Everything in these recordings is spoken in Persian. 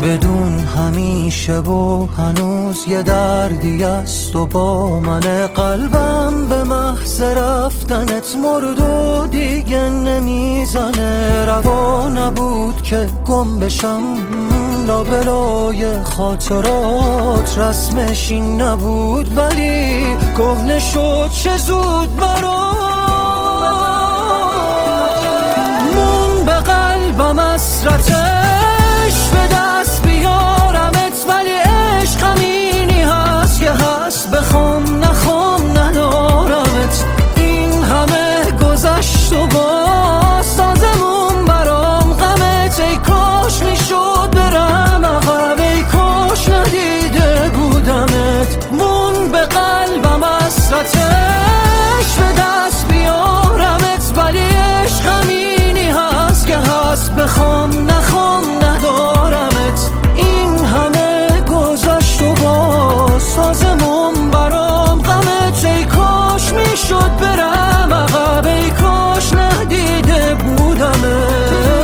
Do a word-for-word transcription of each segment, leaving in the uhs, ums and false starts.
بدون همیشه و هنوز یه دردی است و با من قلبم به محض رفتنت مرد و دیگه نمیزنه. روا نبود که گم بشم لابلای خاطرات، رسمش این نبود ولی کهنه شد چه زود برات. مون به قلبم حسرتش به دست بیارمت، ولی عشق همینی هست که هست، بخوام نخوام ندارمت. این همه گذشت و باز سازمون برام غمت. ای کاش میشد برم عقب، ای کاش ندیده بودمت. مون به قلبم حسرتش به دست بیارمت، ولی عشق همینی هست که هست، بخوام نخوام ندارمت. این همه گذشت و باز سازمون برام غمت. ای کاش میشد برم عقب، ای کاش ندیده بودمت.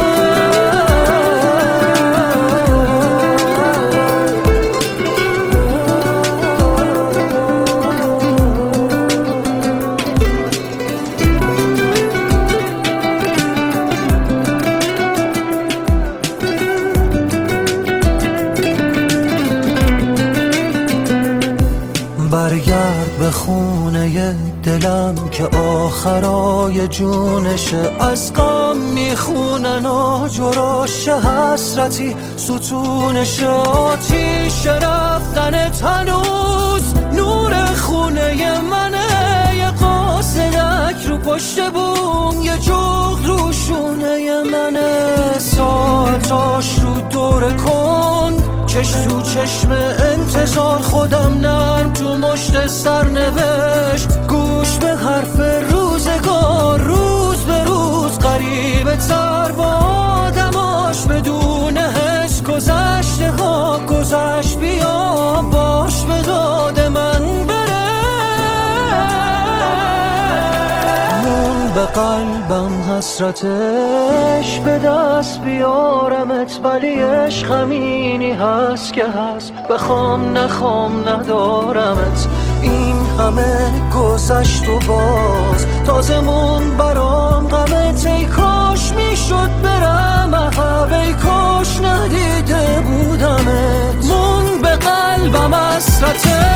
برگرد به خونه دلم که آخرای جونشه، از غم میخونن آجراش حسرتی ستونشه. آتیش رفتنت هنوز نور خونه منه، یه قاصدک رو پشت بوم، یه جغد رو شونه منه. ساعتاش رو دور کن، چش تو چشم انتظار، خودم نرم تو مشت سرنوشت. گوش به حرف روزگار، روز به روز قریب تر با آدماش، بدون حس گذشته ها گذشت. بیا باش به داد من بره. مون به قلبم حسرتش به دست بیارمت، ولی عشق همینی هست که هست، بخوام نخوام ندارمت. این همه گذشت و باز تازمون برام غمت. ای کاش میشد برم عقب، ای کاش ندیده بودمت. مون به قلبم حسرتش